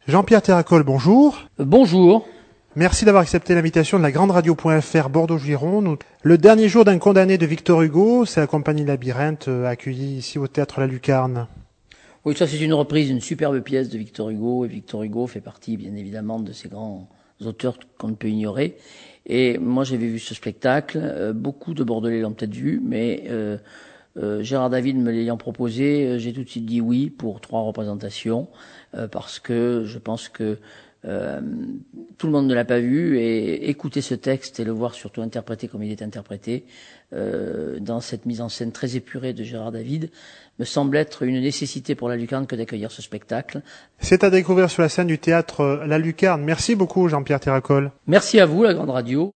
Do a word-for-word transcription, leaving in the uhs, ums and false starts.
Jean-Pierre Terracol, bonjour. Euh, bonjour. Merci d'avoir accepté l'invitation de la grande radio.fr Bordeaux-Gironde. Le dernier jour d'un condamné de Victor Hugo, c'est la compagnie Labyrinthe euh, accueillie ici au Théâtre La Lucarne. Oui, ça c'est une reprise d'une superbe pièce de Victor Hugo, et Victor Hugo fait partie bien évidemment de ces grands auteurs qu'on ne peut ignorer. Et moi j'avais vu ce spectacle, euh, beaucoup de Bordelais l'ont peut-être vu, mais euh, euh, Gérard David me l'ayant proposé, euh, j'ai tout de suite dit oui pour trois représentations, euh, parce que je pense que Euh, tout le monde ne l'a pas vu, et écouter ce texte et le voir surtout interprété comme il est interprété euh, dans cette mise en scène très épurée de Gérard David me semble être une nécessité pour la Lucarne que d'accueillir ce spectacle. C'est à découvrir sur la scène du Théâtre La Lucarne. Merci beaucoup Jean-Pierre Terracol. Merci à vous, la grande radio.